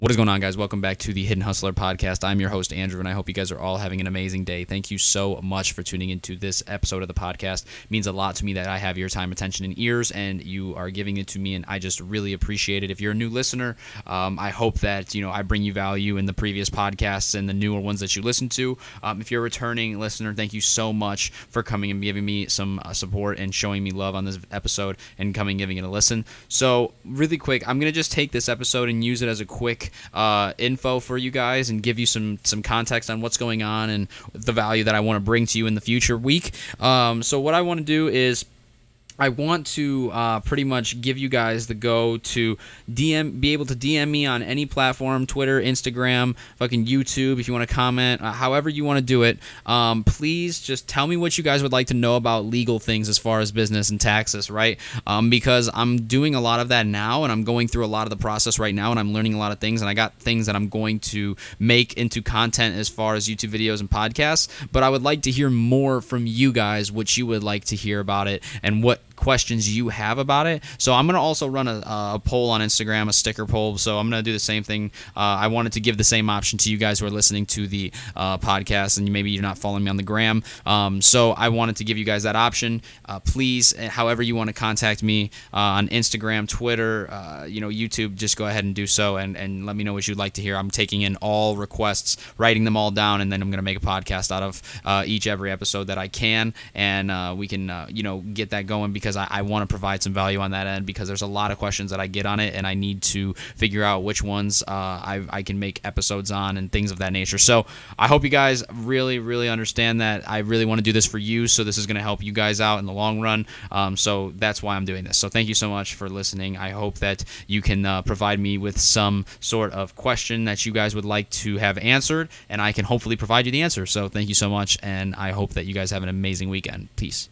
What is going on, guys? Welcome back to the Hidden Hustler podcast. I'm your host, Andrew, and I hope you guys are all having an amazing day. Thank you so much for tuning into this episode of the podcast. It means a lot to me that I have your time, attention, and ears, and you are giving it to me, and I just really appreciate it. If you're a new listener, I hope that I bring you value in the previous podcasts and the newer ones that you listen to. If you're a returning listener, thank you so much for coming and giving me some support and showing me love on this episode and coming giving it a listen. So, really quick, I'm going to just take this episode and use it as a quick info for you guys and give you some context on what's going on and the value that I want to bring to you in the future week. So what I want to do is I want to pretty much give you guys the go to be able to DM me on any platform, Twitter, Instagram, fucking YouTube, if you want to comment, however you want to do it. Please just tell me what you guys would like to know about legal things as far as business and taxes, right? Because I'm doing a lot of that now, and I'm going through a lot of the process right now, and I'm learning a lot of things, and I got things that I'm going to make into content as far as YouTube videos and podcasts, but I would like to hear more from you guys, what you would like to hear about it, and what questions you have about it. So I'm going to also run a poll on Instagram, a sticker poll. So I'm going to do the same thing. I wanted to give the same option to you guys who are listening to the podcast, and maybe you're not following me on the gram. So I wanted to give you guys that option. Please, however you want to contact me on Instagram, Twitter, YouTube, just go ahead and do so, and let me know what you'd like to hear. I'm taking in all requests, writing them all down, and then I'm going to make a podcast out of every episode that I can, and we can get that going, because I want to provide some value on that end, because there's a lot of questions that I get on it, and I need to figure out which ones I can make episodes on and things of that nature. So I hope you guys really, really understand that I really want to do this for you, so this is going to help you guys out in the long run. So that's why I'm doing this. So thank you so much for listening. I hope that you can provide me with some sort of question that you guys would like to have answered, and I can hopefully provide you the answer. So thank you so much, and I hope that you guys have an amazing weekend. Peace.